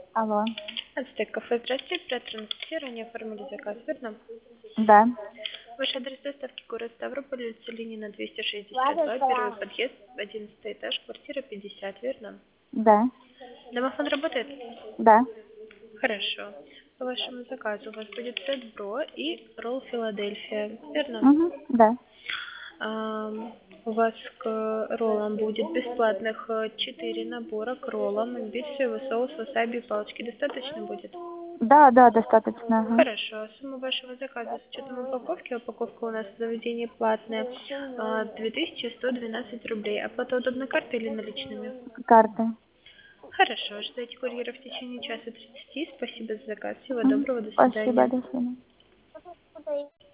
Алло. Ацтек кафе, здравствуйте, оператор анестезии, ранее оформили заказ, верно? Да. Ваш адрес доставки город Ставрополь, улица Ленина, 262, первый подъезд, 11 этаж, квартира 50, верно? Да. Домофон работает? Да. Хорошо. По вашему заказу у вас будет сет Бро и ролл Филадельфия, верно? Угу. Да. У вас к роллам будет бесплатных 4 набора к роллам, имбирь, соевый соус, васаби и палочки. Достаточно будет? Да, да, достаточно. Ага. Хорошо. Сумма вашего заказа с учетом упаковки, упаковка у нас в заведении платная, 2112 рублей. Оплата удобна картой или наличными? Карты. Хорошо. Ждайте курьера в течение часа 30. Спасибо за заказ. Всего Мгм. доброго. До Спасибо, свидания. до свидания.